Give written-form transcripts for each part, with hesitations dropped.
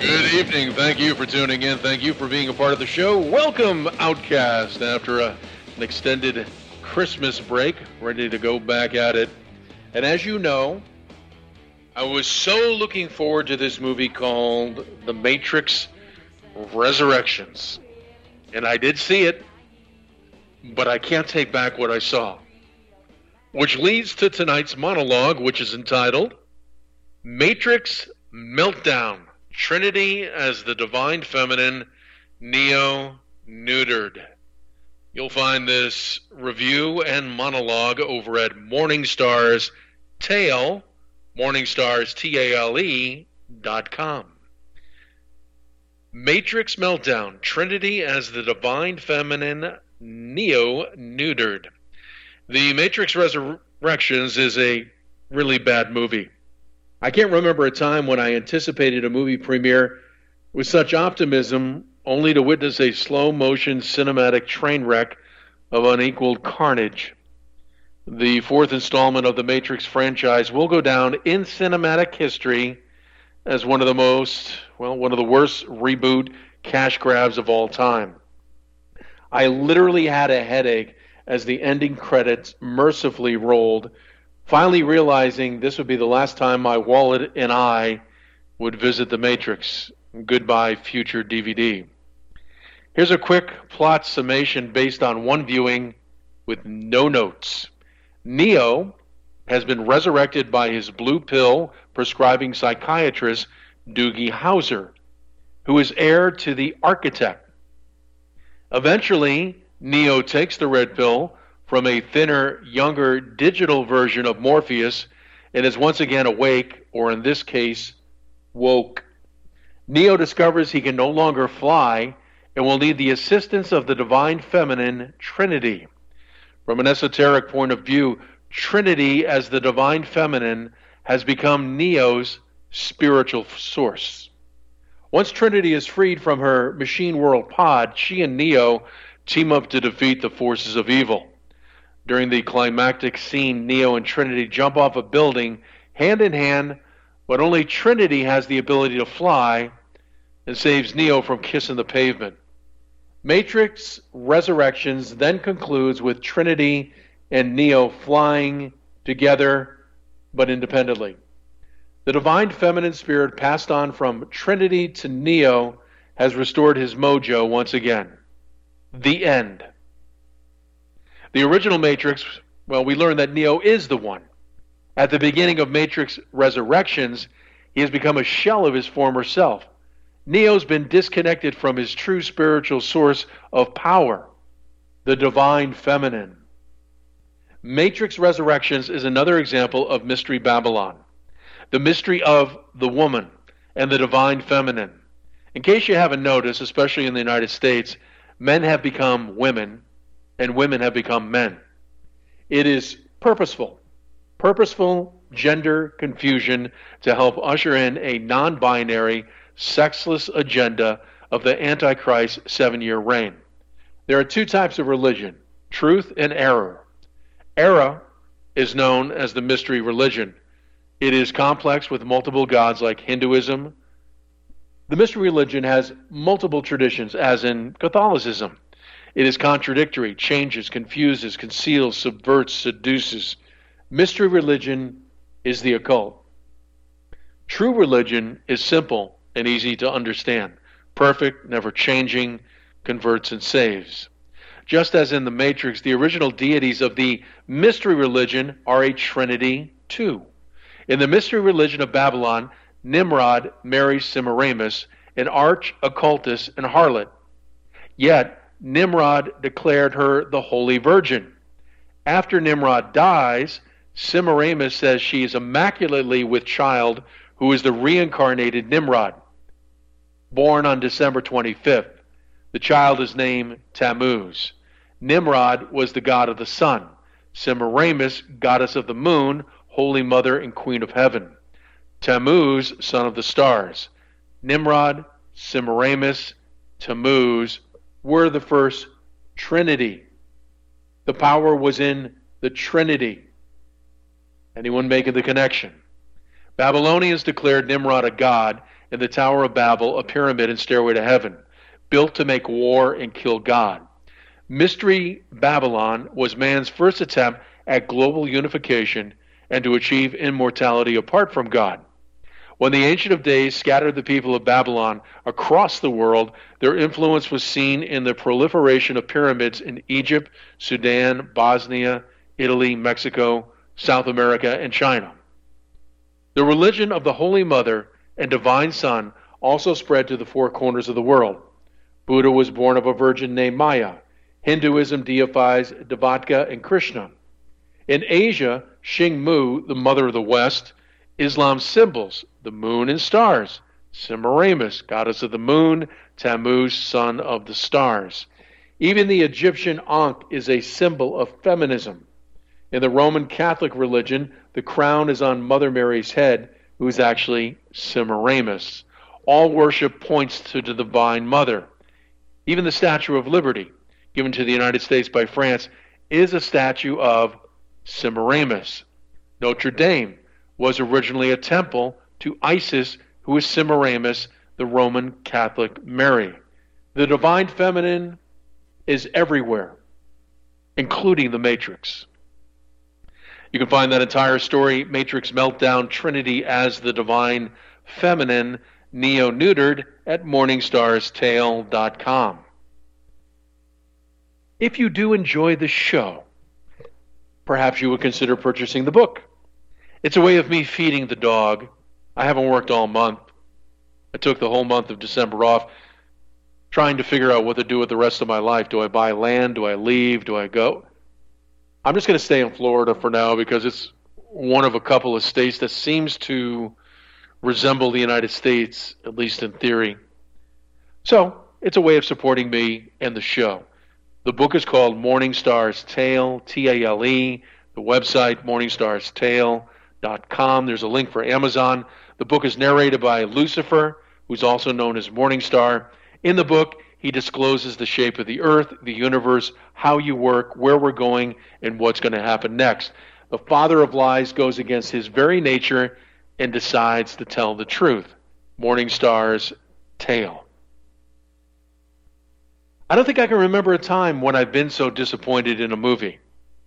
Good evening. Thank you for tuning in. Thank you for being a part of the show. Welcome, Outcast, after an extended Christmas break, ready to go back at it. And as you know, I was so looking forward to this movie called The Matrix Resurrections. And I did see it, but I can't take back what I saw. Which leads to tonight's monologue, which is entitled Matrix Meltdown. Trinity as the Divine Feminine, Neo neutered. You'll find this review and monologue over at Morningstar's Tale, morningstarstale.com. Matrix Meltdown, Trinity as the Divine Feminine, Neo neutered. The Matrix Resurrections is a really bad movie. I can't remember a time when I anticipated a movie premiere with such optimism, only to witness a slow-motion cinematic train wreck of unequaled carnage. The fourth installment of the Matrix franchise will go down in cinematic history as one of the worst reboot cash grabs of all time. I literally had a headache as the ending credits mercifully rolled, finally realizing this would be the last time my wallet and I would visit the Matrix. Goodbye, future DVD. Here's a quick plot summation based on one viewing with no notes. Neo has been resurrected by his blue pill prescribing psychiatrist Doogie Howser, who is heir to the architect. Eventually, Neo takes the red pill from a thinner, younger, digital version of Morpheus and is once again awake, or in this case, woke. Neo discovers he can no longer fly and will need the assistance of the Divine Feminine, Trinity. From an esoteric point of view, Trinity as the Divine Feminine has become Neo's spiritual source. Once Trinity is freed from her machine world pod, she and Neo team up to defeat the forces of evil. During the climactic scene, Neo and Trinity jump off a building hand in hand, but only Trinity has the ability to fly and saves Neo from kissing the pavement. Matrix Resurrections then concludes with Trinity and Neo flying together but independently. The Divine Feminine Spirit passed on from Trinity to Neo has restored his mojo once again. The end. The original Matrix, we learn that Neo is the one. At the beginning of Matrix Resurrections, he has become a shell of his former self. Neo's been disconnected from his true spiritual source of power, the Divine Feminine. Matrix Resurrections is another example of Mystery Babylon, the mystery of the woman and the Divine Feminine. In case you haven't noticed, especially in the United States, men have become women and women have become men. It is purposeful gender confusion to help usher in a non-binary, sexless agenda of the Antichrist 7-year reign. There are two types of religion, truth and error. Error is known as the mystery religion. It is complex with multiple gods like Hinduism. The mystery religion has multiple traditions, as in Catholicism. It is contradictory, changes, confuses, conceals, subverts, seduces. Mystery religion is the occult. True religion is simple and easy to understand, perfect, never changing, converts and saves. Just as in the Matrix, the original deities of the mystery religion are a trinity too. In the mystery religion of Babylon, Nimrod marries Semiramis, an arch-occultist and harlot. Yet, Nimrod declared her the Holy Virgin. After Nimrod dies, Semiramis says she is immaculately with child, who is the reincarnated Nimrod. Born on December 25th, the child is named Tammuz. Nimrod was the god of the sun. Semiramis, goddess of the moon, holy mother and queen of heaven. Tammuz, son of the stars. Nimrod, Semiramis, Tammuz were the first Trinity. The power was in the Trinity. Anyone making the connection? Babylonians declared Nimrod a god and the Tower of Babel a pyramid and stairway to heaven, built to make war and kill God. Mystery Babylon was man's first attempt at global unification and to achieve immortality apart from God. When the Ancient of Days scattered the people of Babylon across the world, their influence was seen in the proliferation of pyramids in Egypt, Sudan, Bosnia, Italy, Mexico, South America, and China. The religion of the Holy Mother and Divine Son also spread to the four corners of the world. Buddha was born of a virgin named Maya. Hinduism deifies Devaka and Krishna. In Asia, Xingmu, the mother of the West, Islam's symbols, the moon and stars, Semiramis, goddess of the moon, Tammuz, son of the stars. Even the Egyptian Ankh is a symbol of feminism. In the Roman Catholic religion, the crown is on Mother Mary's head, who is actually Semiramis. All worship points to the Divine Mother. Even the Statue of Liberty, given to the United States by France, is a statue of Semiramis. Notre Dame was originally a temple to Isis, who is Semiramis, the Roman Catholic Mary. The divine feminine is everywhere, including the Matrix. You can find that entire story, Matrix Meltdown, Trinity as the Divine Feminine, neo-neutered, at morningstarstale.com. If you do enjoy the show, perhaps you would consider purchasing the book. It's a way of me feeding the dog. I haven't worked all month. I took the whole month of December off, trying to figure out what to do with the rest of my life. Do I buy land? Do I leave? Do I go? I'm just going to stay in Florida for now because it's one of a couple of states that seems to resemble the United States, at least in theory. So it's a way of supporting me and the show. The book is called Morning Star's Tale, T-A-L-E. The website, morningstarstale.com. There's a link for Amazon. The book is narrated by Lucifer, who's also known as Morningstar. In the book, he discloses the shape of the earth, the universe, how you work, where we're going, and what's going to happen next. The father of lies goes against his very nature and decides to tell the truth. Morningstar's Tale. I don't think I can remember a time when I've been so disappointed in a movie.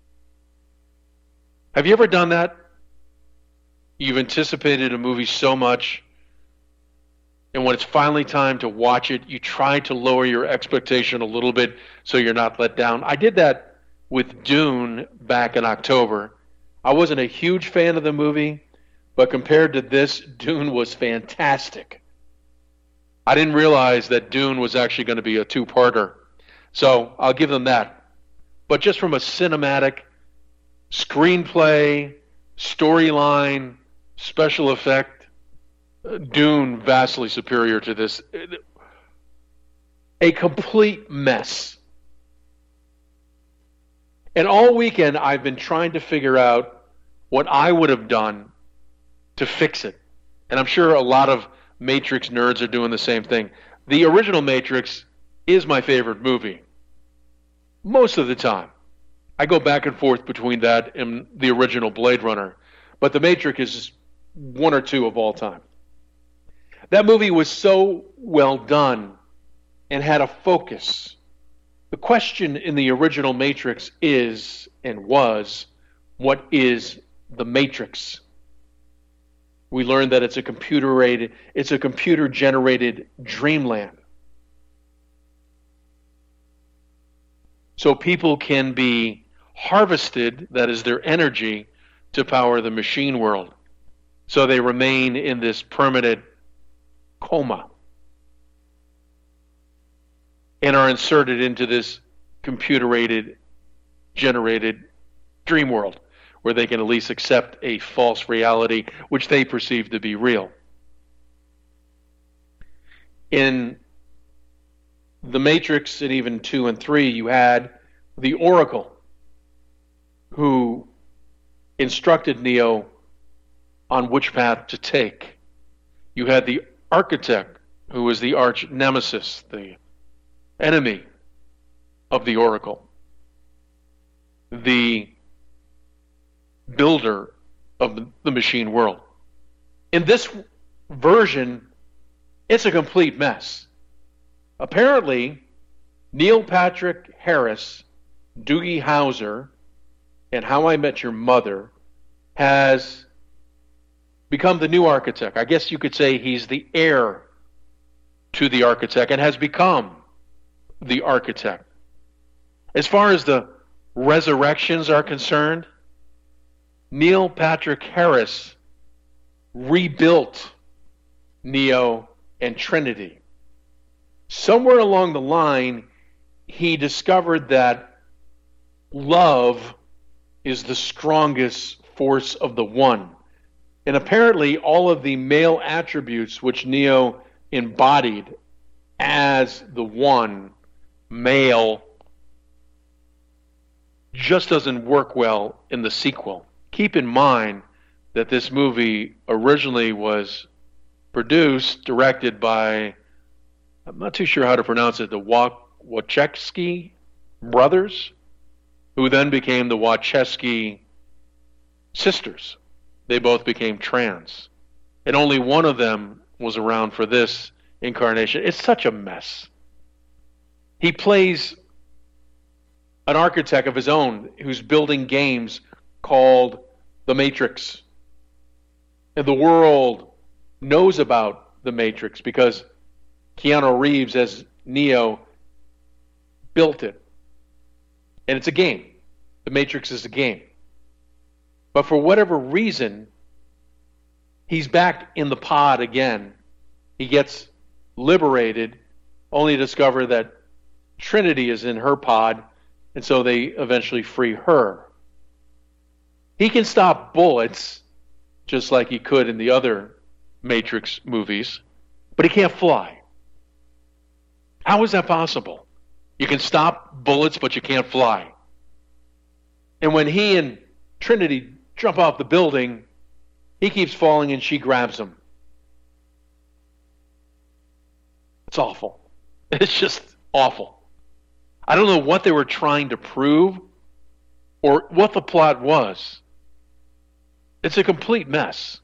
Have you ever done that? You've anticipated a movie so much, and when it's finally time to watch it, you try to lower your expectation a little bit so you're not let down. I did that with Dune back in October. I wasn't a huge fan of the movie, but compared to this, Dune was fantastic. I didn't realize that Dune was actually going to be a two-parter, so I'll give them that. But just from a cinematic, screenplay, storyline, special effect, Dune vastly superior to this. A complete mess. And all weekend I've been trying to figure out what I would have done to fix it. And I'm sure a lot of Matrix nerds are doing the same thing. The original Matrix is my favorite movie. Most of the time. I go back and forth between that and the original Blade Runner. But The Matrix is one or two of all time. That movie was so well done and had a focus. The question in the original Matrix is and was, what is the Matrix? We learned that it's a computer-generated dreamland. So people can be harvested, that is their energy, to power the machine world. So they remain in this permanent coma and are inserted into this computer-generated dream world where they can at least accept a false reality which they perceive to be real. In The Matrix and even 2 and 3, you had the Oracle who instructed Neo on which path to take. You had the Architect, who was the arch nemesis, the enemy of the Oracle, the builder of the machine world. In this version, It's a complete mess. Apparently, Neil Patrick Harris, Doogie Howser, and How I Met Your Mother has become the new architect. I guess you could say he's the heir to the architect and has become the architect. As far as the resurrections are concerned, Neil Patrick Harris rebuilt Neo and Trinity. Somewhere along the line, he discovered that love is the strongest force of the one. And apparently all of the male attributes which Neo embodied as the one male just doesn't work well in the sequel. Keep in mind that this movie originally was produced, directed by, I'm not too sure how to pronounce it, the Wachowski brothers, who then became the Wachowski sisters. They both became trans. And only one of them was around for this incarnation. It's such a mess. He plays an architect of his own who's building games called The Matrix. And the world knows about The Matrix because Keanu Reeves as Neo built it. And it's a game. The Matrix is a game. But for whatever reason, he's back in the pod again. He gets liberated, only to discover that Trinity is in her pod, and so they eventually free her. He can stop bullets, just like he could in the other Matrix movies, but he can't fly. How is that possible? You can stop bullets, but you can't fly. And when he and Trinity jump off the building, he keeps falling and she grabs him. It's awful. It's just awful. I don't know what they were trying to prove or what the plot was. It's a complete mess.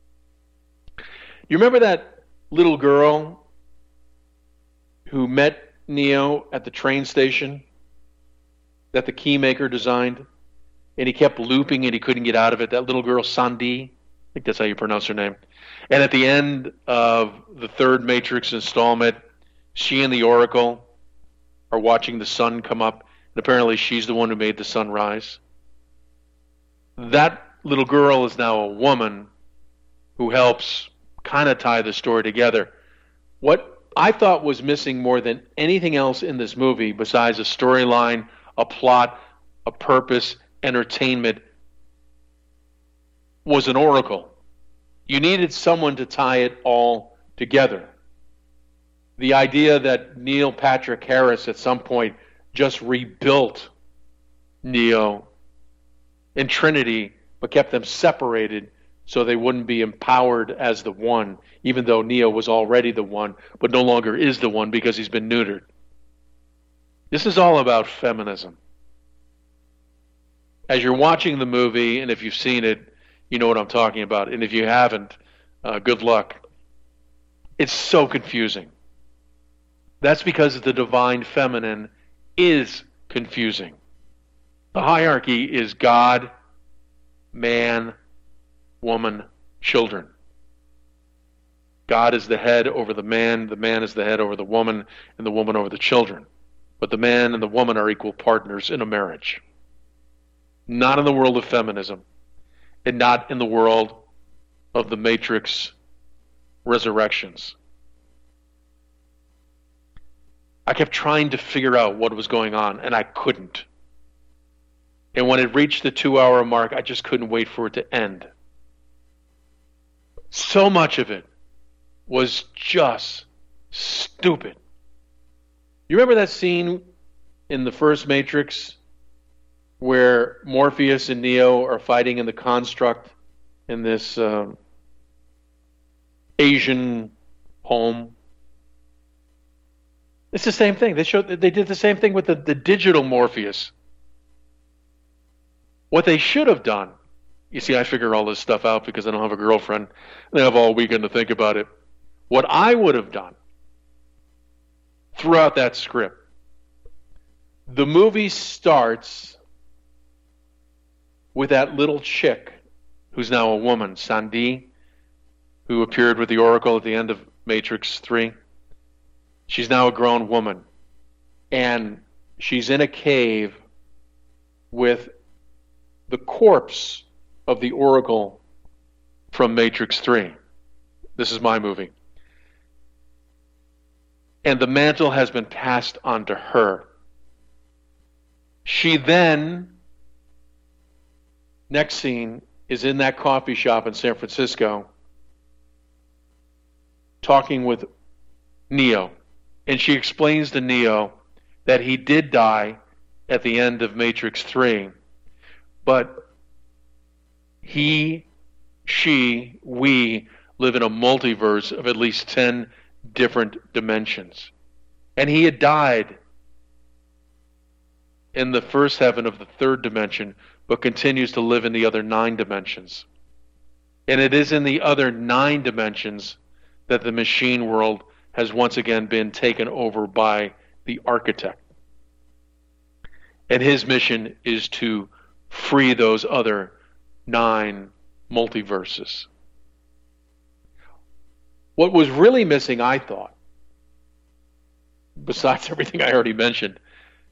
You remember that little girl who met Neo at the train station that the keymaker designed? And he kept looping and he couldn't get out of it. That little girl, Sandy, I think that's how you pronounce her name. And at the end of the third Matrix installment, she and the Oracle are watching the sun come up. And apparently she's the one who made the sun rise. That little girl is now a woman who helps kind of tie the story together. What I thought was missing more than anything else in this movie, besides a storyline, a plot, a purpose, entertainment, was an oracle. You needed someone to tie it all together. The idea that Neil Patrick Harris at some point just rebuilt Neo and Trinity, but kept them separated so they wouldn't be empowered as the one, even though Neo was already the one, but no longer is the one because he's been neutered. This is all about feminism. As you're watching the movie, and if you've seen it, you know what I'm talking about. And if you haven't, good luck. It's so confusing. That's because the divine feminine is confusing. The hierarchy is God, man, woman, children. God is the head over the man is the head over the woman, and the woman over the children. But the man and the woman are equal partners in a marriage. Not in the world of feminism, and not in the world of the Matrix resurrections. I kept trying to figure out what was going on, and I couldn't. And when it reached the 2-hour mark, I just couldn't wait for it to end. So much of it was just stupid. You remember that scene in the first Matrix where Morpheus and Neo are fighting in the construct in this Asian home? It's the same thing. They did the same thing with the digital Morpheus. What they should have done, you see, I figure all this stuff out because I don't have a girlfriend and I have all weekend to think about it. What I would have done throughout that script, the movie starts with that little chick who's now a woman, Sandy, who appeared with the Oracle at the end of Matrix 3. She's now a grown woman. And she's in a cave with the corpse of the Oracle from Matrix 3. This is my movie. And the mantle has been passed on to her. She then, next scene, is in that coffee shop in San Francisco talking with Neo. And she explains to Neo that he did die at the end of Matrix 3, but he, she, we live in a multiverse of at least 10 different dimensions. And he had died in the first heaven of the third dimension, but continues to live in the other 9 dimensions. And it is in the other 9 dimensions that the machine world has once again been taken over by the architect. And his mission is to free those other 9 multiverses. What was really missing, I thought, besides everything I already mentioned,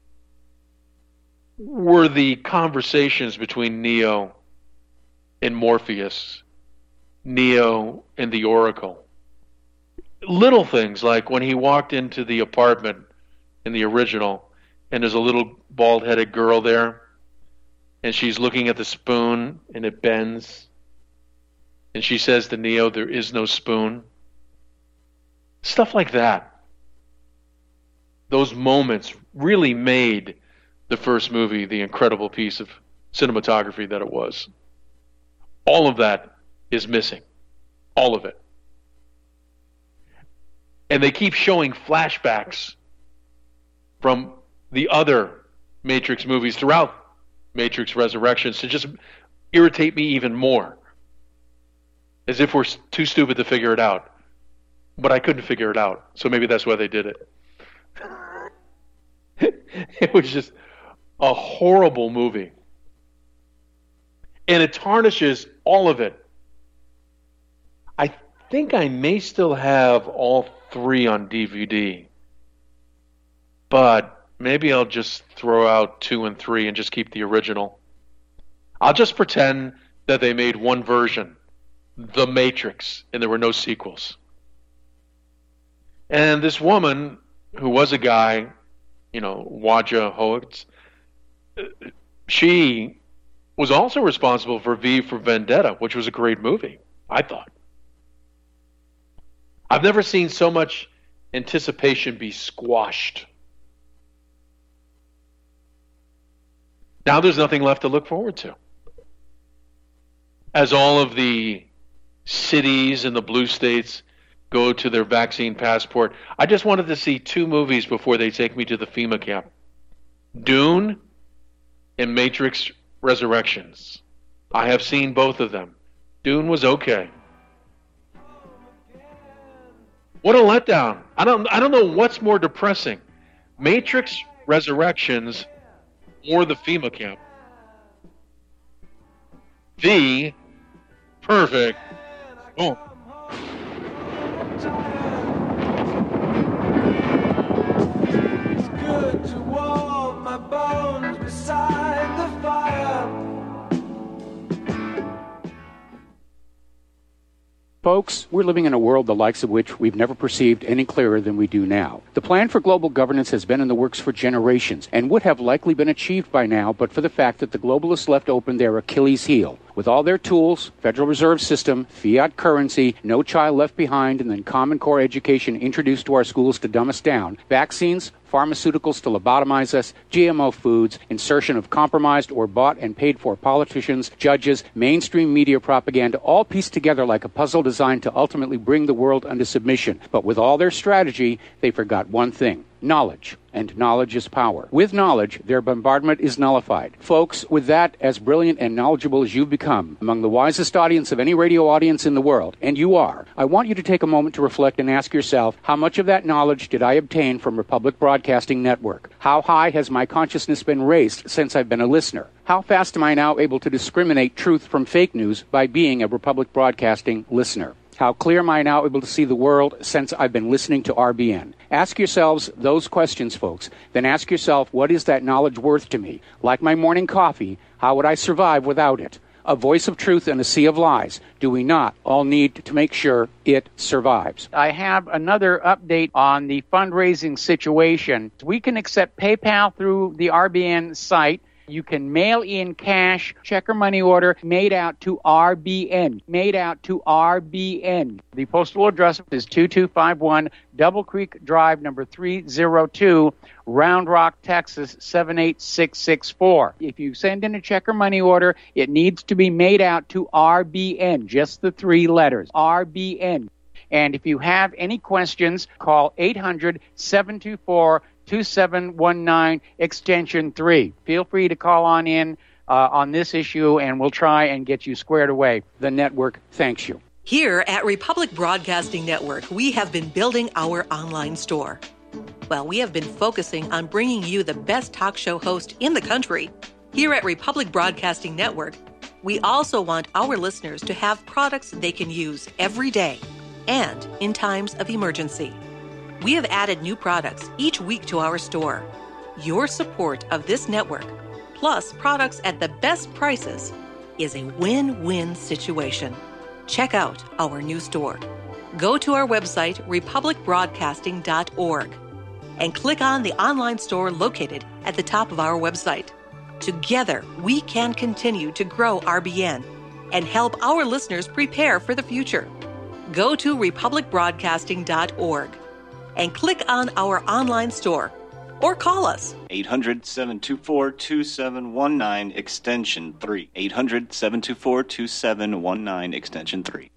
were the conversations between Neo and Morpheus, Neo and the Oracle. Little things like when he walked into the apartment in the original, and there's a little bald-headed girl there, and she's looking at the spoon, and it bends, and she says to Neo, "There is no spoon." Stuff like that. Those moments really made the first movie the incredible piece of cinematography that it was. All of that is missing. All of it. And they keep showing flashbacks from the other Matrix movies throughout Matrix Resurrections to just irritate me even more. As if we're too stupid to figure it out. But I couldn't figure it out. So maybe that's why they did it. It was just a horrible movie. And it tarnishes all of it. I think I may still have all 3 on DVD. But maybe I'll just throw out 2 and 3 and just keep the original. I'll just pretend that they made one version, The Matrix, and there were no sequels. And this woman, who was a guy, Waja Hoetz, she was also responsible for V for Vendetta, which was a great movie, I thought. I've never seen so much anticipation be squashed. Now there's nothing left to look forward to. As all of the cities in the blue states go to their vaccine passport, I just wanted to see 2 movies before they take me to the FEMA camp. Dune and Matrix Resurrections. I have seen both of them. Dune was okay. What a letdown. I don't know what's more depressing. Matrix Resurrections or the FEMA camp. The perfect. Oh. It's good to warm my bones beside the fire. Folks, we're living in a world the likes of which we've never perceived any clearer than we do now. The plan for global governance has been in the works for generations and would have likely been achieved by now but for the fact that the globalists left open their Achilles heel. With all their tools, Federal Reserve System, fiat currency, no child left behind, and then Common Core education introduced to our schools to dumb us down, vaccines, pharmaceuticals to lobotomize us, GMO foods, insertion of compromised or bought and paid for politicians, judges, mainstream media propaganda, all pieced together like a puzzle designed to ultimately bring the world under submission. But with all their strategy, they forgot one thing: knowledge, and knowledge is power. With knowledge, their bombardment is nullified. Folks, with that, as brilliant and knowledgeable as you've become, among the wisest audience of any radio audience in the world, and you are, I want you to take a moment to reflect and ask yourself, how much of that knowledge did I obtain from Republic Broadcasting Network? How high has my consciousness been raised since I've been a listener? How fast am I now able to discriminate truth from fake news by being a Republic Broadcasting listener? How clear am I now able to see the world since I've been listening to RBN? Ask yourselves those questions, folks. Then ask yourself, what is that knowledge worth to me? Like my morning coffee, how would I survive without it? A voice of truth in a sea of lies. Do we not all need to make sure it survives? I have another update on the fundraising situation. We can accept PayPal through the RBN site. You can mail in cash, check or money order, made out to RBN. Made out to RBN. The postal address is 2251 Double Creek Drive, number 302, Round Rock, Texas, 78664. If you send in a check or money order, it needs to be made out to RBN, just the 3 letters, RBN. And if you have any questions, call 800-724-2719, extension 3. Feel free to call on in on this issue, and we'll try and get you squared away. The network thanks you. Here at Republic Broadcasting Network, we have been building our online store. Well, we have been focusing on bringing you the best talk show host in the country. Here at Republic Broadcasting Network, we also want our listeners to have products they can use every day and in times of emergency. We have added new products each week to our store. Your support of this network, plus products at the best prices, is a win-win situation. Check out our new store. Go to our website, republicbroadcasting.org, and click on the online store located at the top of our website. Together, we can continue to grow RBN and help our listeners prepare for the future. Go to republicbroadcasting.org and click on our online store or call us. 800-724-2719, extension 3. 800-724-2719, extension 3.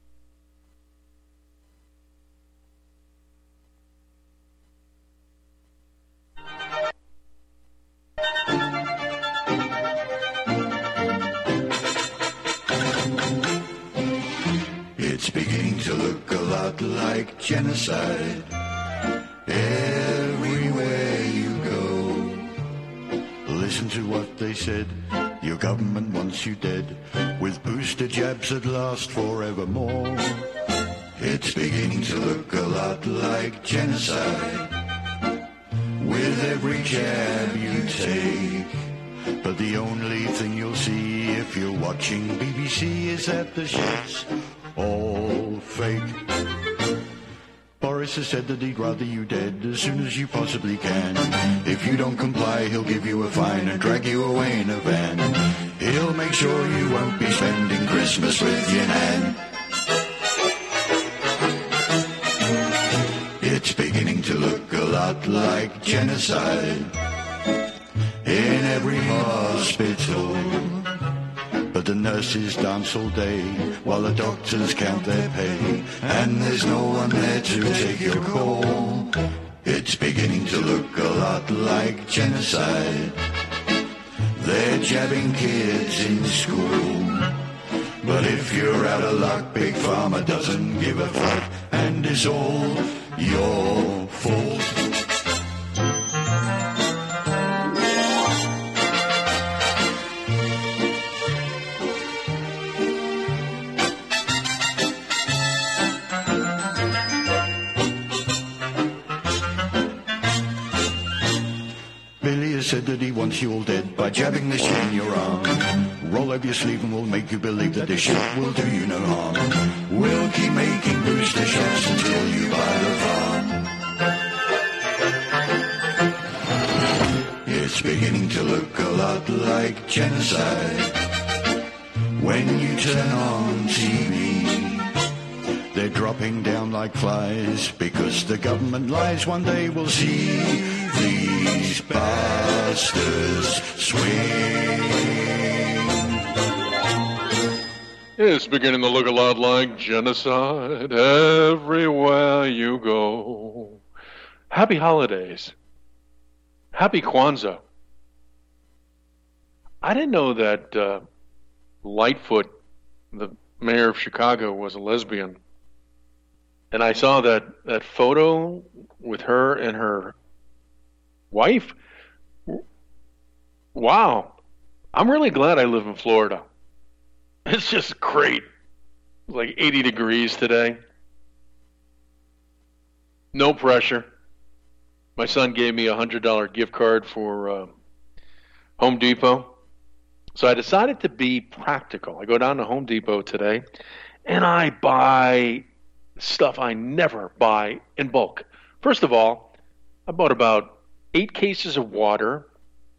It's beginning to look a lot like genocide everywhere you go. Listen to what they said, your government wants you dead, with booster jabs that last forevermore. It's beginning to look a lot like genocide with every jab you take. But the only thing you'll see if you're watching BBC is that the shit's all fake. Boris has said that he'd rather you dead as soon as you possibly can. If you don't comply, he'll give you a fine and drag you away in a van. He'll make sure you won't be spending Christmas with your nan. It's beginning to look a lot like genocide in every hospital. But the nurses dance all day while the doctors count their pay, and there's no one there to take your call. It's beginning to look a lot like genocide. They're jabbing kids in school. But if you're out of luck, Big Pharma doesn't give a fuck, and it's all your fault. Said that he wants you all dead by jabbing the shit in your arm. Roll up your sleeve and we'll make you believe that this shit will do you no harm. We'll keep making booster shots until you buy the farm. It's beginning to look a lot like genocide when you turn on TV. They're dropping down like flies because the government lies. One day we'll see these bastards swing. It's beginning to look a lot like genocide everywhere you go. Happy holidays. Happy Kwanzaa. I didn't know that Lightfoot, the mayor of Chicago, was a lesbian. And I saw that photo with her and her wife. Wow. I'm really glad I live in Florida. It's just great. It's like 80 degrees today. No pressure. My son gave me a $100 gift card for Home Depot. So I decided to be practical. I go down to Home Depot today, and I buy stuff I never buy in bulk. First of all, I bought about 8 cases of water,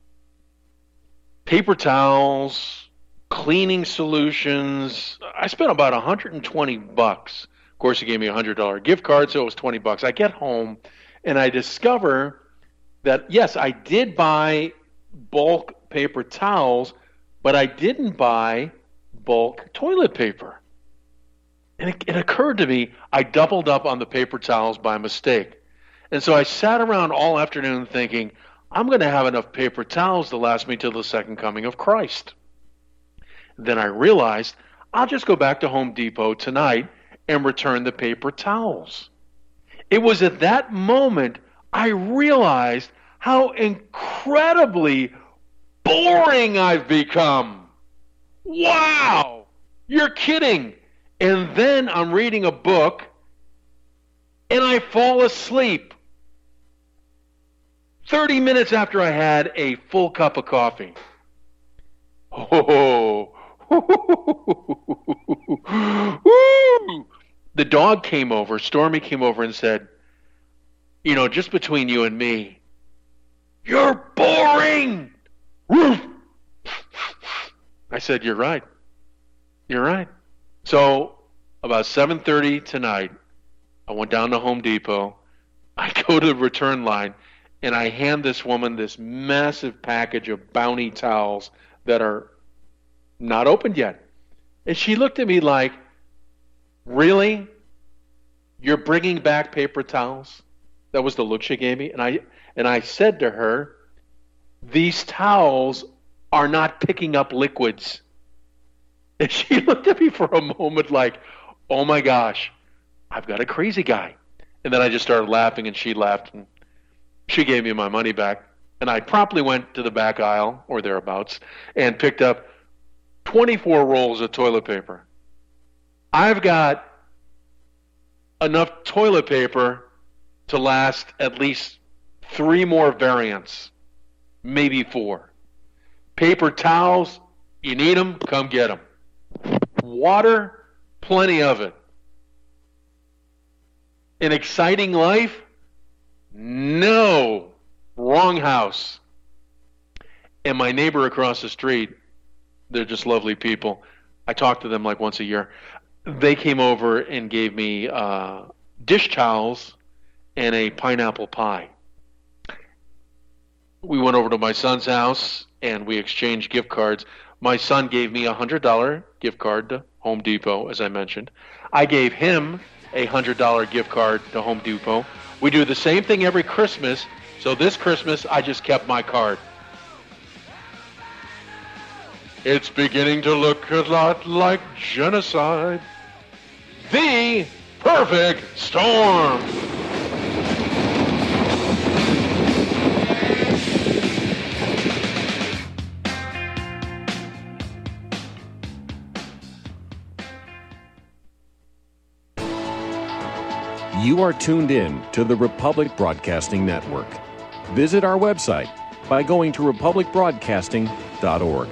paper towels, cleaning solutions. I spent about $120. Of course, he gave me a $100 gift card, so it was $20. I get home, and I discover that, yes, I did buy bulk paper towels, but I didn't buy bulk toilet paper. And it occurred to me, I doubled up on the paper towels by mistake. And so I sat around all afternoon thinking, I'm going to have enough paper towels to last me till the second coming of Christ. Then I realized, I'll just go back to Home Depot tonight and return the paper towels. It was at that moment I realized how incredibly boring I've become. Wow! You're kidding. And then I'm reading a book and I fall asleep 30 minutes after I had a full cup of coffee. Oh, the dog came over, Stormy came over and said, you know, just between you and me, you're boring. I said, you're right. You're right. So about 7:30 tonight, I went down to Home Depot. I go to the return line, and I hand this woman this massive package of Bounty towels that are not opened yet. And she looked at me like, really? You're bringing back paper towels? That was the look she gave me. And I said to her, these towels are not picking up liquids. And she looked at me for a moment like, oh my gosh, I've got a crazy guy. And then I just started laughing, and she laughed, and she gave me my money back. And I promptly went to the back aisle, or thereabouts, and picked up 24 rolls of toilet paper. I've got enough toilet paper to last at least 3 more variants, maybe 4. Paper towels, you need them, come get them. Water, plenty of it. An exciting life? No. Wrong house. And my neighbor across the street, they're just lovely people. I talk to them like once a year. They came over and gave me dish towels and a pineapple pie. We went over to my son's house and we exchanged gift cards. My son gave me a $100 gift card to Home Depot, as I mentioned. I gave him a $100 gift card to Home Depot. We do the same thing every Christmas, so this Christmas I just kept my card. It's beginning to look a lot like genocide. The perfect storm. You are tuned in to the Republic Broadcasting Network. Visit our website by going to republicbroadcasting.org.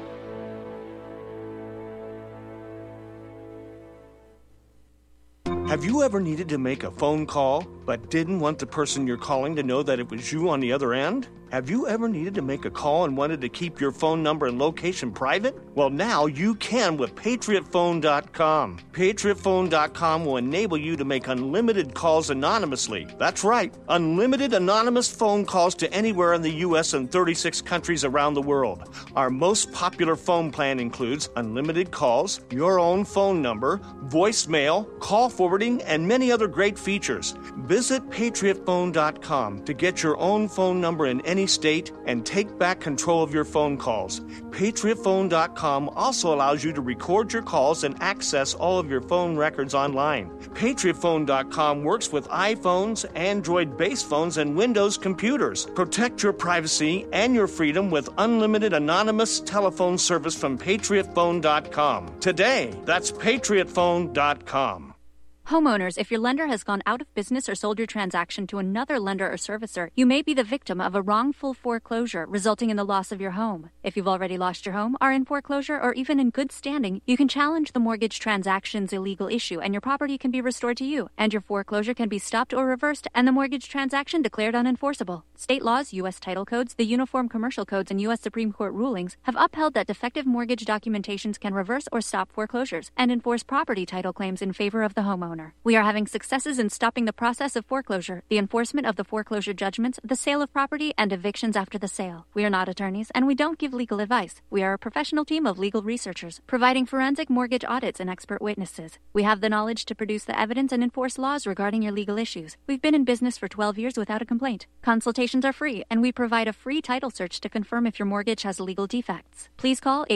Have you ever needed to make a phone call but didn't want the person you're calling to know that it was you on the other end? Have you ever needed to make a call and wanted to keep your phone number and location private? Well, now you can with PatriotPhone.com. PatriotPhone.com will enable you to make unlimited calls anonymously. That's right, unlimited anonymous phone calls to anywhere in the U.S. and 36 countries around the world. Our most popular phone plan includes unlimited calls, your own phone number, voicemail, call forwarding, and many other great features. Visit PatriotPhone.com to get your own phone number in any state and take back control of your phone calls. PatriotPhone.com also allows you to record your calls and access all of your phone records online. PatriotPhone.com works with iPhones, Android-based phones, and Windows computers. Protect your privacy and your freedom with unlimited anonymous telephone service from PatriotPhone.com. Today, that's PatriotPhone.com. Homeowners, if your lender has gone out of business or sold your transaction to another lender or servicer, you may be the victim of a wrongful foreclosure, resulting in the loss of your home. If you've already lost your home, are in foreclosure, or even in good standing, you can challenge the mortgage transaction's illegal issue, and your property can be restored to you, and your foreclosure can be stopped or reversed, and the mortgage transaction declared unenforceable. State laws, U.S. title codes, the Uniform Commercial Codes, and U.S. Supreme Court rulings have upheld that defective mortgage documentations can reverse or stop foreclosures and enforce property title claims in favor of the homeowner. We are having successes in stopping the process of foreclosure, the enforcement of the foreclosure judgments, the sale of property, and evictions after the sale. We are not attorneys, and we don't give legal advice. We are a professional team of legal researchers, providing forensic mortgage audits and expert witnesses. We have the knowledge to produce the evidence and enforce laws regarding your legal issues. We've been in business for 12 years without a complaint. Consultations are free, and we provide a free title search to confirm if your mortgage has legal defects. Please call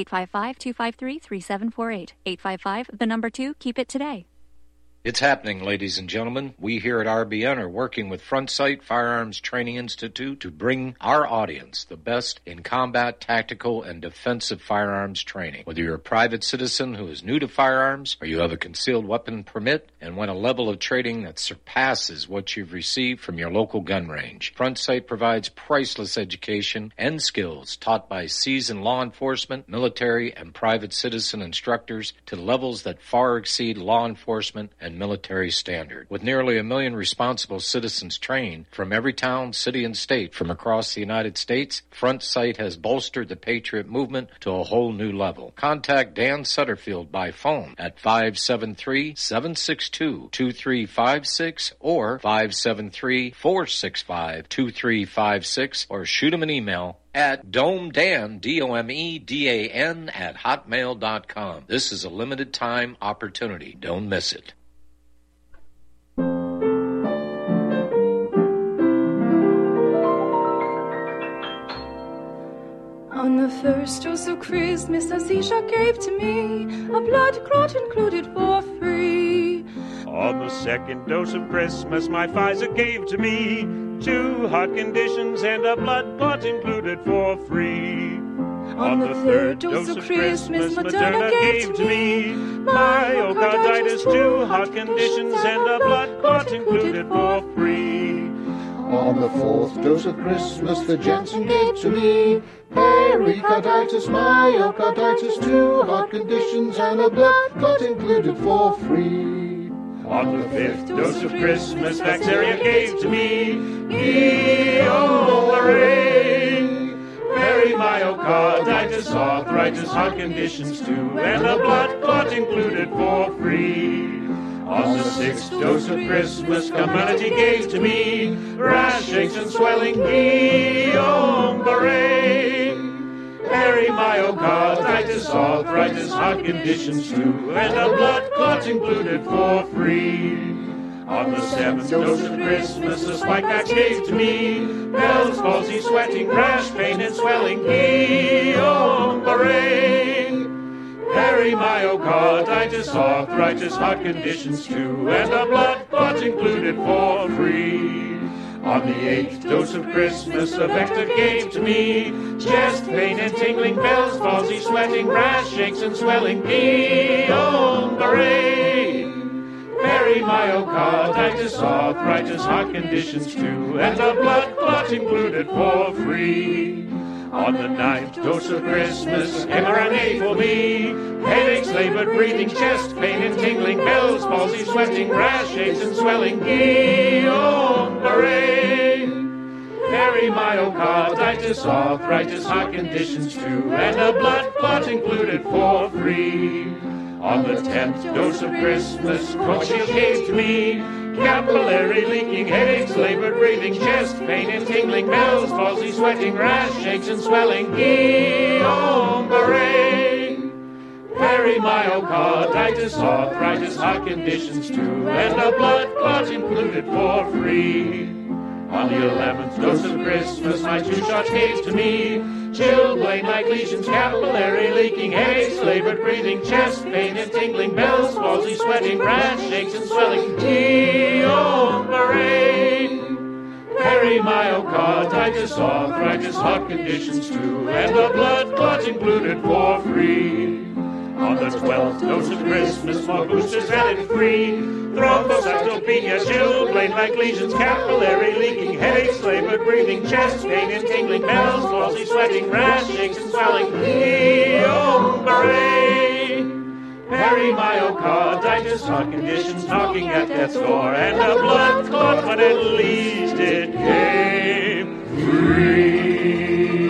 855-253-3748. 855, keep it today. It's happening, ladies and gentlemen. We here at RBN are working with Front Sight Firearms Training Institute to bring our audience the best in combat, tactical, and defensive firearms training. Whether you're a private citizen who is new to firearms, or you have a concealed weapon permit and want a level of training that surpasses what you've received from your local gun range, Front Sight provides priceless education and skills taught by seasoned law enforcement, military, and private citizen instructors to levels that far exceed law enforcement and military standard. With nearly 1 million responsible citizens trained from every town, city, and state from across the United States, Front Sight has bolstered the Patriot movement to a whole new level. Contact Dan Sutterfield by phone at 573-762-2356 or 573-465-2356, or shoot him an email at domedan, DOMEDAN, at hotmail.com. This is a limited time opportunity. Don't miss it. On the first dose of Christmas, a seashell gave to me a blood clot included for free. On the second dose of Christmas, my Pfizer gave to me 2 heart conditions and a blood clot included for free. On the third dose of Christmas, Moderna gave to me myocarditis, 2 heart conditions and a blood clot included for free. On the fourth dose of Christmas, the Janssen gave to me pericarditis, myocarditis, 2 heart conditions, and a blood clot included for free. On the fifth dose of Christmas, Bacteria gave to me Guillain-Barré, perimyocarditis, arthritis, heart conditions too, and a blood clot included for free. On the sixth dose of Christmas, Comirnaty gave to me rash, aches, and swelling, Guillain-Barré, perimyocarditis, arthritis, heart conditions too, and a blood clot included for free. On the seventh dose of Christmas, the Spikevax gave to me Bell's palsy, sweating, rash, pain, and swelling, Guillain-Barré, perimyocarditis, arthritis, heart conditions too, and a blood clot included for free. On the eighth dose of Christmas, a Vector gave to me chest pain and tingling, Bell's palsy, sweating, rash, aches, and swelling, Guillain-Barré, perimyocarditis, arthritis, heart conditions too, and a blood clot included for free. On the ninth dose of Christmas, mRNA for me, headaches, labored breathing, chest pain and tingling, Bell's palsy, sweating, rash, aches, and swelling, Guillain-Barré, perimyocarditis, arthritis, heart conditions too, and a blood clot included for free. On the 10th dose of Christmas, Coxiel gave to me capillary leaking, headaches, labored breathing, chest pain and tingling, Bell's palsy, sweating, rash, aches, and swelling, Guillain-Barré, perimyocarditis, arthritis, heart conditions too, and a blood clot included for free. On the 11th dose of Christmas, my 2 shots gave to me chilblain-like lesions, capillary leaking, headaches, labored breathing, chest pain and tingling, Bell's palsy, sweating, rash, shakes and swelling, Guillain-Barré. Perimyocarditis, arthritis, heart conditions too, and a blood clot included for free. On the 12th dose of Christmas, more boosters added free. Thrombocytopenia, chilblain-like lesions, capillary leaking, headaches, labored breathing, chest pain and tingling, Bell's palsy, sweating, rash, shakes and swelling, Guillain-Barré. Perimyocarditis, heart conditions knocking at death's door, and a blood clot, but at least it came free.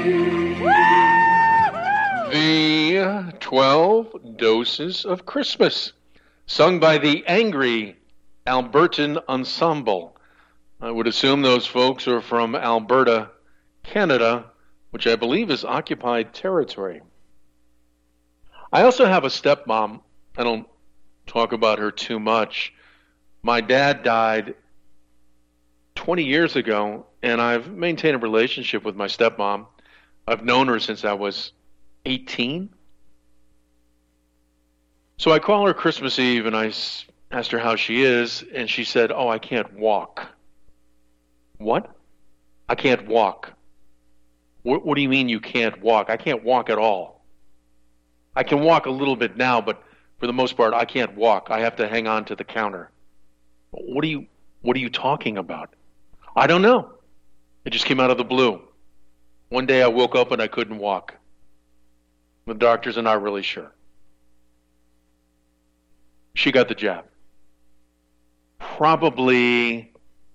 The 12 Doses of Christmas, sung by the Angry Albertan Ensemble. I would assume those folks are from Alberta, Canada, which I believe is occupied territory. I also have a stepmom. I don't talk about her too much. My dad died 20 years ago, and I've maintained a relationship with my stepmom. I've known her since I was 18. So I call her Christmas Eve, and I asked her how she is, and she said, "Oh, I can't walk." What? I can't walk. What do you mean you can't walk? I can't walk at all. I can walk a little bit now, but for the most part, I can't walk. I have to hang on to the counter. What are you talking about? I don't know. It just came out of the blue. One day I woke up and I couldn't walk. The doctors are not really sure. She got the jab. Probably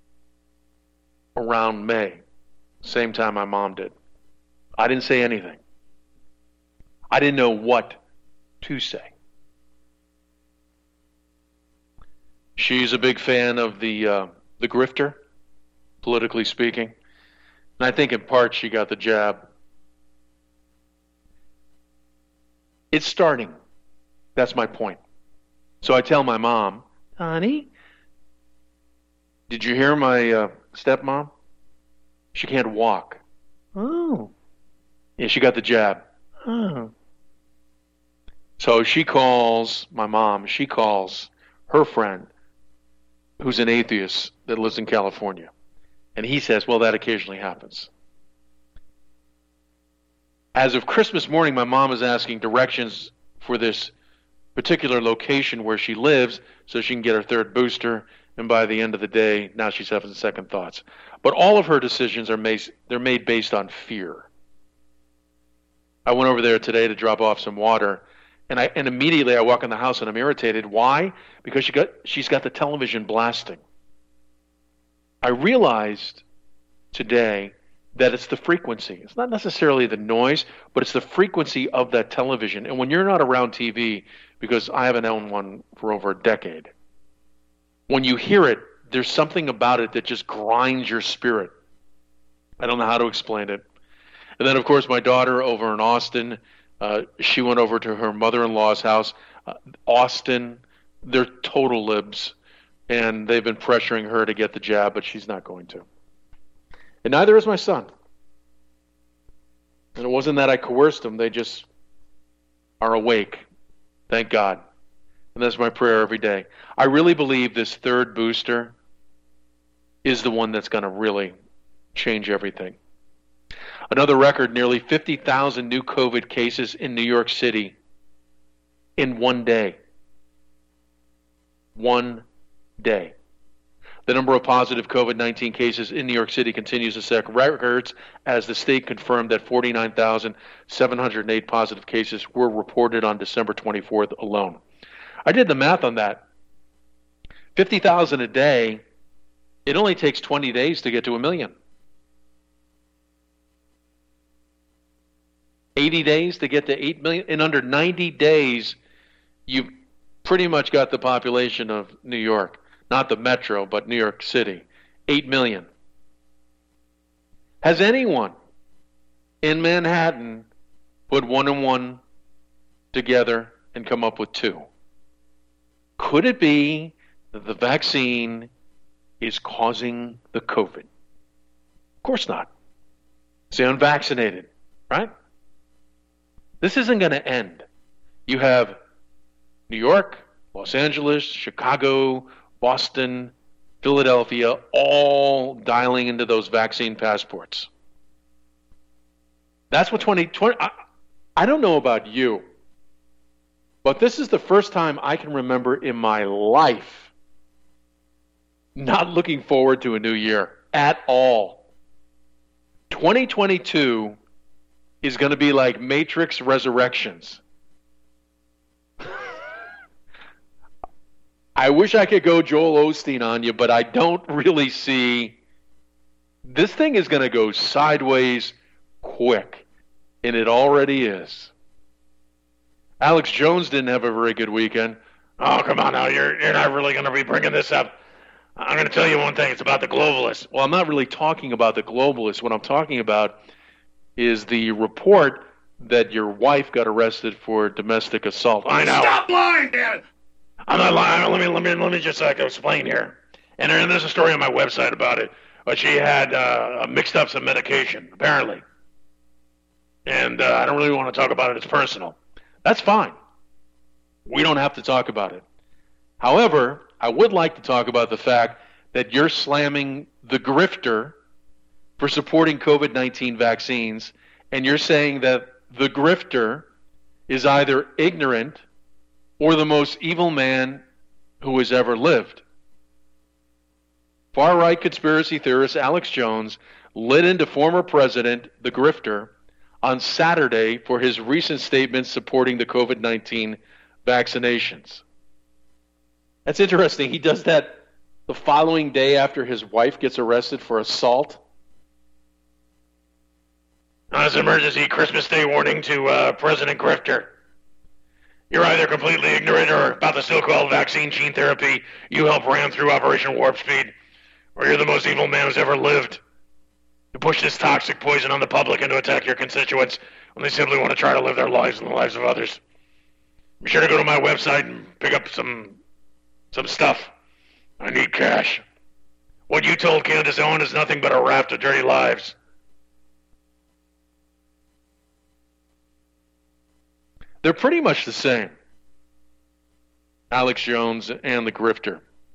around May, same time my mom did. I didn't say anything. I didn't know what to say. She's a big fan of the grifter, politically speaking. And I think in part she got the jab. It's starting. That's my point. So I tell my mom, "Honey, did you hear my stepmom? She can't walk." "Oh." "Yeah, she got the jab." "Oh." So she calls, my mom, she calls her friend, who's an atheist that lives in California. And he says, "Well, that occasionally happens." As of Christmas morning, my mom is asking directions for this particular location where she lives so she can get her 3rd booster. And by the end of the day, now she's having second thoughts. But all of her decisions are made based on fear. I went over there today to drop off some water, and immediately I walk in the house and I'm irritated. Why? Because she's got the television blasting. I realized today that it's the frequency. It's not necessarily the noise, but it's the frequency of that television. And when you're not around TV, because I haven't owned one for over a decade, when you hear it, there's something about it that just grinds your spirit. I don't know how to explain it. And then, of course, my daughter over in Austin, she went over to her mother-in-law's house. Austin, they're total libs, and they've been pressuring her to get the jab, but she's not going to. And neither is my son. And it wasn't that I coerced them. They just are awake. Thank God. And that's my prayer every day. I really believe this 3rd booster is the one that's going to really change everything. Another record, nearly 50,000 new COVID cases in New York City in one day. One day. The number of positive COVID-19 cases in New York City continues to set records as the state confirmed that 49,708 positive cases were reported on December 24th alone. I did the math on that. 50,000 a day, it only takes 20 days to get to 1 million. 80 days to get to 8 million. In under 90 days, you've pretty much got the population of New York. Not the metro, but New York City. 8 million. Has anyone in Manhattan put 1 and 1 together and come up with two. Could it be that the vaccine is causing the COVID? Of course not. It's the unvaccinated, right? This isn't going to end. You have New York, Los Angeles, Chicago, Boston, Philadelphia, all dialing into those vaccine passports. That's what 2020... I don't know about you, but this is the first time I can remember in my life not looking forward to a new year at all. 2022 is going to be like Matrix Resurrections. I wish I could go Joel Osteen on you, but I don't really see... This thing is going to go sideways quick, and it already is. Alex Jones didn't have a very good weekend. Oh, come on now, you're not really going to be bringing this up. I'm going to tell you one thing, it's about the globalists. Well, I'm not really talking about the globalists. What I'm talking about is the report that your wife got arrested for domestic assault. I know. Stop lying, Dad! I'm not lying. Let me just explain here. And there's a story on my website about it. But she had mixed up some medication, apparently. And I don't really want to talk about it. It's personal. That's fine. We don't have to talk about it. However, I would like to talk about the fact that you're slamming the grifter for supporting COVID-19 vaccines, and you're saying that the grifter is either ignorant or the most evil man who has ever lived. Far-right conspiracy theorist Alex Jones lit into former president, the grifter, on Saturday for his recent statements supporting the COVID-19 vaccinations. That's interesting. He does that the following day after his wife gets arrested for assault. As emergency Christmas Day warning to President Grifter. You're either completely ignorant or about the so-called vaccine gene therapy you helped ram through Operation Warp Speed, or you're the most evil man who's ever lived. To push this toxic poison on the public and to attack your constituents when they simply want to try to live their lives and the lives of others. Be sure to go to my website and pick up some stuff. I need cash. What you told Candace Owen is nothing but a raft of dirty lives. They're pretty much the same. Alex Jones and the grifter.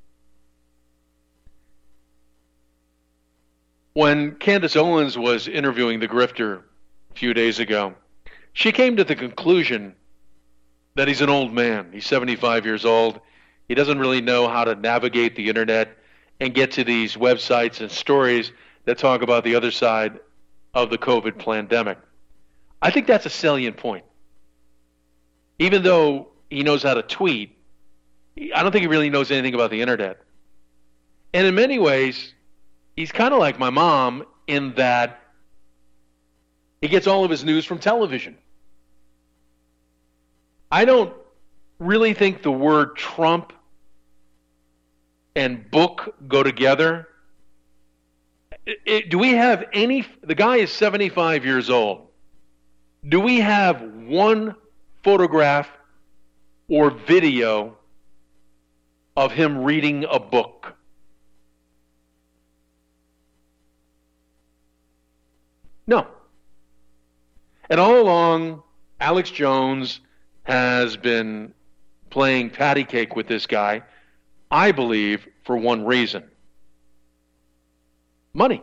When Candace Owens was interviewing the grifter a few days ago, she came to the conclusion that he's an old man. He's 75 years old. He doesn't really know how to navigate the internet and get to these websites and stories that talk about the other side of the COVID pandemic. I think that's a salient point. Even though he knows how to tweet, I don't think he really knows anything about the internet. And in many ways, he's kind of like my mom in that he gets all of his news from television. I don't really think the word Trump and book go together. Do we have any... The guy is 75 years old. Do we have one photograph or video of him reading a book? No. And all along, Alex Jones has been playing patty cake with this guy, I believe, for one reason. Money.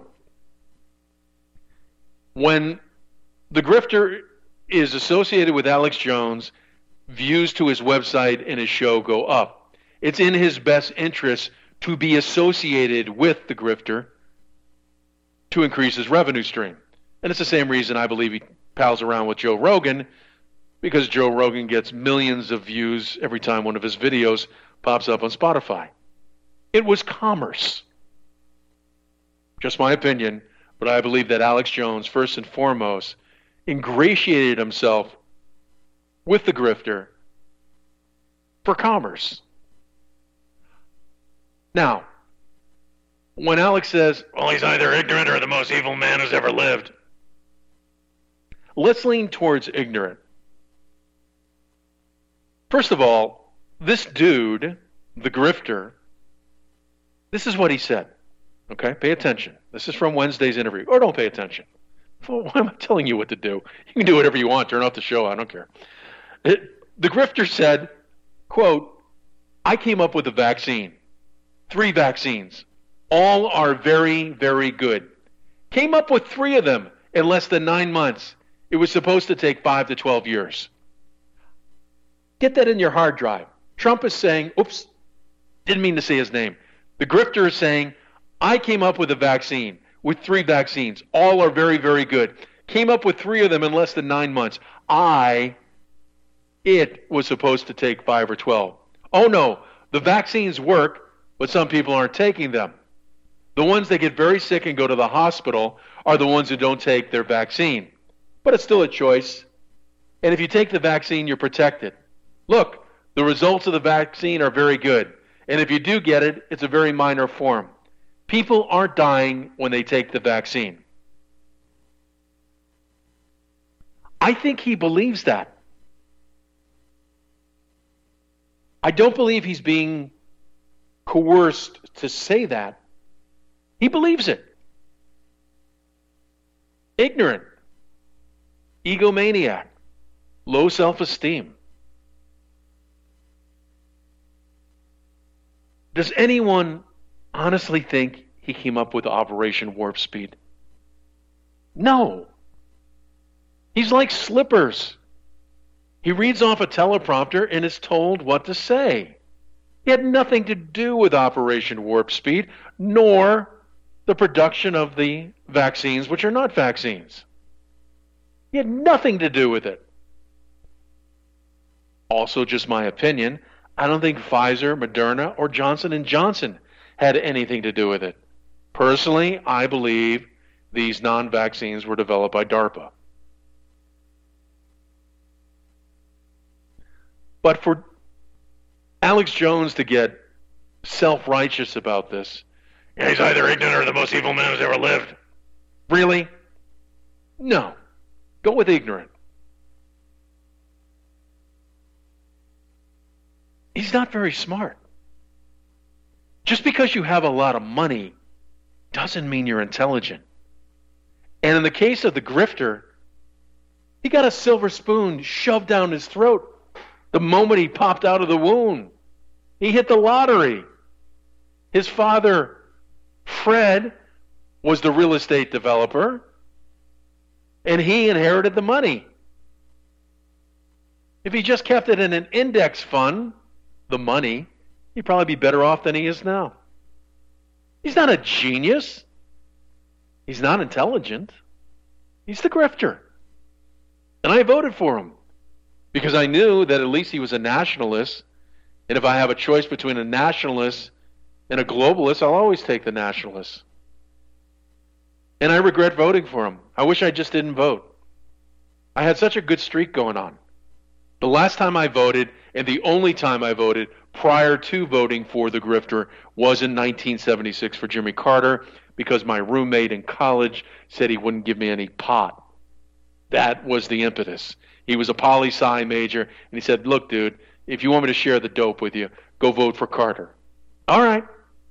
When the grifter is associated with Alex Jones, views to his website and his show go up. It's in his best interest to be associated with the grifter to increase his revenue stream. And it's the same reason I believe he pals around with Joe Rogan, because Joe Rogan gets millions of views every time one of his videos pops up on Spotify. It was commerce. Just my opinion, but I believe that Alex Jones, first and foremost, ingratiated himself with the grifter for commerce. Now, when Alex says, well, he's either ignorant or the most evil man who's ever lived, let's lean towards ignorant. First of all, this dude, the grifter, this is what he said. Okay, pay attention. This is from Wednesday's interview. Or don't pay attention. Why am I telling you what to do? You can do whatever you want. Turn off the show. I don't care. The grifter said, quote, I came up with a vaccine. 3 vaccines. All are very, very good. Came up with 3 of them in less than 9 months. It was supposed to take 5 to 12 years. Get that in your hard drive. Trump is saying, oops, didn't mean to say his name. The grifter is saying, I came up with a vaccine, with 3 vaccines. All are very, very good. Came up with 3 of them in less than 9 months. It was supposed to take 5 or 12. Oh no, the vaccines work, but some people aren't taking them. The ones that get very sick and go to the hospital are the ones who don't take their vaccine. But it's still a choice. And if you take the vaccine, you're protected. Look, the results of the vaccine are very good. And if you do get it, it's a very minor form. People aren't dying when they take the vaccine. I think he believes that. I don't believe he's being coerced to say that. He believes it. Ignorant. Egomaniac. Low self-esteem. Does anyone honestly think he came up with Operation Warp Speed? No. He's like Slippers. He reads off a teleprompter and is told what to say. He had nothing to do with Operation Warp Speed, nor the production of the vaccines, which are not vaccines. He had nothing to do with it. Also, just my opinion, I don't think Pfizer, Moderna, or Johnson & Johnson had anything to do with it. Personally, I believe these non-vaccines were developed by DARPA. But for Alex Jones to get self-righteous about this, he's either ignorant or the most evil man who's ever lived. Really? No. Go with ignorant. He's not very smart. Just because you have a lot of money doesn't mean you're intelligent. And in the case of the grifter, he got a silver spoon shoved down his throat the moment he popped out of the womb. He hit the lottery. His father, Fred, was the real estate developer, and he inherited the money. If he just kept it in an index fund, the money, he'd probably be better off than he is now. He's not a genius. He's not intelligent. He's the grifter. And I voted for him because I knew that at least he was a nationalist. And if I have a choice between a nationalist and a globalist, I'll always take the nationalist. And I regret voting for him. I wish I just didn't vote. I had such a good streak going on. The last time I voted, and the only time I voted prior to voting for the grifter, was in 1976 for Jimmy Carter, because my roommate in college said he wouldn't give me any pot. That was the impetus. He was a poli-sci major, and he said, look, dude, if you want me to share the dope with you, go vote for Carter. All right.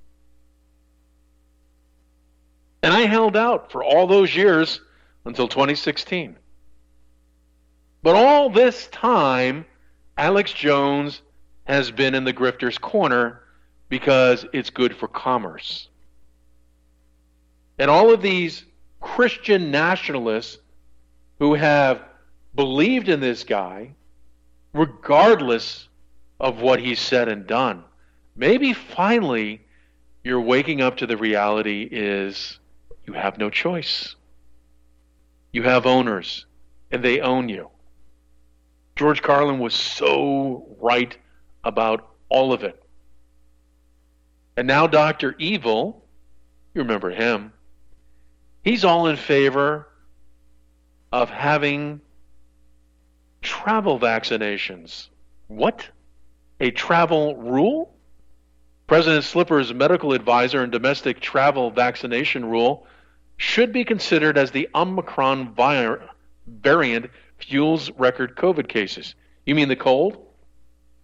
And I held out for all those years until 2016. But all this time, Alex Jones has been in the grifter's corner because it's good for commerce. And all of these Christian nationalists who have believed in this guy, regardless of what he's said and done, maybe finally you're waking up to the reality is you have no choice. You have owners, and they own you. George Carlin was so right about all of it. And now Dr. Evil, you remember him, he's all in favor of having travel vaccinations. What? A travel rule? President Slipper's medical advisor and domestic travel vaccination rule should be considered as the Omicron variant fuels record COVID cases. You mean the cold?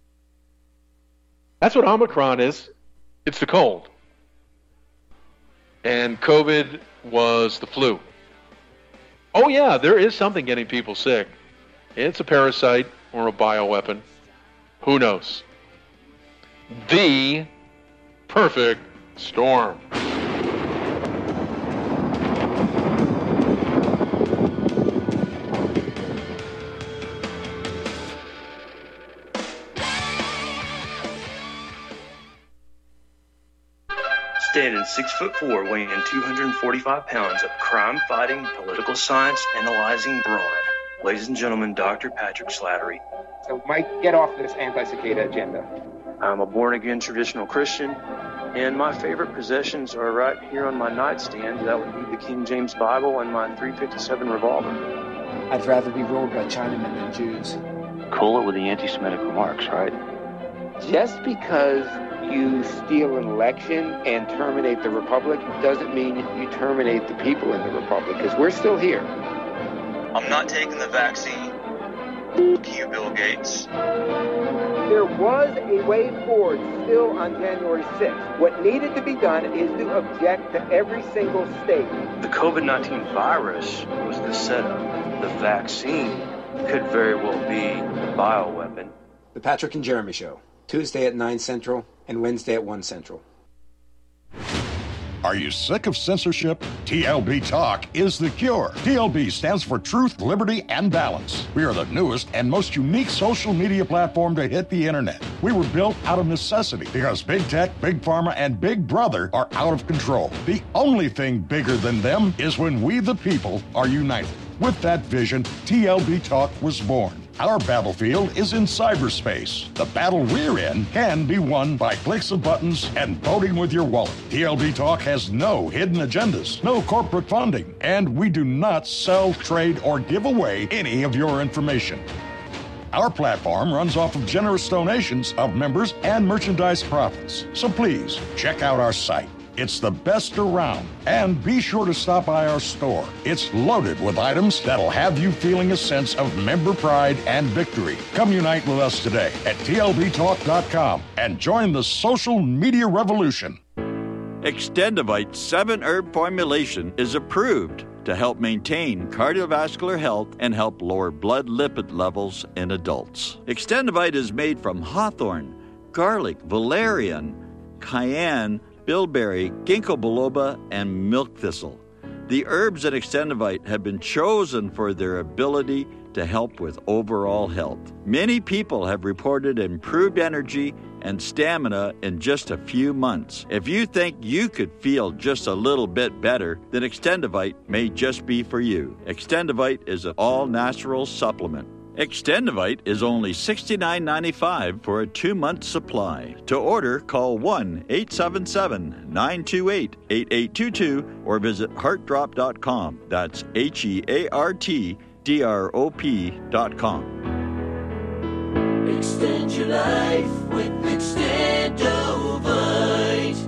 That's what Omicron is. It's the cold. And COVID was the flu. Oh yeah, there is something getting people sick. It's a parasite or a bioweapon. Who knows? The perfect storm. Standing 6'4", weighing 245 pounds of crime-fighting, political science analyzing brawn. Ladies and gentlemen, Dr. Patrick Slattery. So, Mike, get off this anti-cicada agenda. I'm a born-again traditional Christian, and my favorite possessions are right here on my nightstand. That would be the King James Bible and my .357 revolver. I'd rather be ruled by Chinamen than Jews. Cool it with the anti-Semitic remarks, right? Just because you steal an election and terminate the Republic doesn't mean you terminate the people in the Republic, because we're still here. I'm not taking the vaccine. Fuck you, Bill Gates. There was a way forward still on January 6th. What needed to be done is to object to every single state. The COVID-19 virus was the setup. The vaccine could very well be the bioweapon. The Patrick and Jeremy Show, Tuesday at 9 Central and Wednesday at 1 Central. Are you sick of censorship? TLB Talk is the cure. TLB stands for Truth, Liberty, and Balance. We are the newest and most unique social media platform to hit the internet. We were built out of necessity because Big Tech, Big Pharma, and Big Brother are out of control. The only thing bigger than them is when we, the people, are united. With that vision, TLB Talk was born. Our battlefield is in cyberspace. The battle we're in can be won by clicks of buttons and voting with your wallet. TLB Talk has no hidden agendas, no corporate funding, and we do not sell, trade, or give away any of your information. Our platform runs off of generous donations of members and merchandise profits. So please, check out our site. It's the best around. And be sure to stop by our store. It's loaded with items that'll have you feeling a sense of member pride and victory. Come unite with us today at TLBTalk.com and join the social media revolution. Extendivite 7-herb formulation is approved to help maintain cardiovascular health and help lower blood lipid levels in adults. Extendivite is made from hawthorn, garlic, valerian, cayenne, bilberry, ginkgo biloba, and milk thistle. The herbs in Extendivite have been chosen for their ability to help with overall health. Many people have reported improved energy and stamina in just a few months. If you think you could feel just a little bit better, then Extendivite may just be for you. Extendivite is an all-natural supplement. Extendivite is only $69.95 for a 2-month supply. To order, call 1-877-928-8822 or visit heartdrop.com. That's HEARTDROP.com. Extend your life with Extendovite.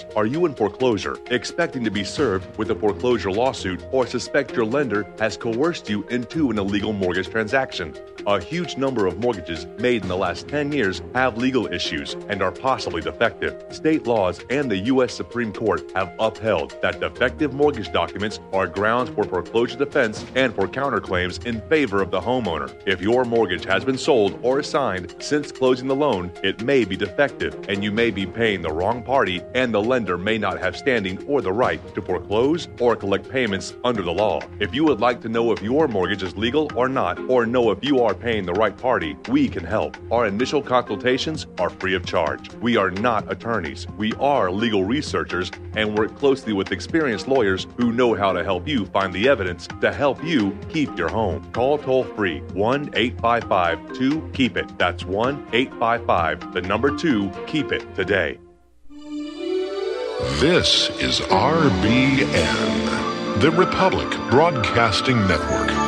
Are you in foreclosure, expecting to be served with a foreclosure lawsuit, or suspect your lender has coerced you into an illegal mortgage transaction? A huge number of mortgages made in the last 10 years have legal issues and are possibly defective. State laws and the U.S. Supreme Court have upheld that defective mortgage documents are grounds for foreclosure defense and for counterclaims in favor of the homeowner. If your mortgage has been sold or assigned since closing the loan, it may be defective and you may be paying the wrong party, and the lender may not have standing or the right to foreclose or collect payments under the law. If you would like to know if your mortgage is legal or not, or know if you are paying the right party, we can help. Our initial consultations are free of charge. We are not attorneys. We are legal researchers and work closely with experienced lawyers who know how to help you find the evidence to help you keep your home. Call toll-free 1-855-2-KEEP-IT. That's 1-855-2-KEEP-IT today. This is RBN, the Republic Broadcasting Network.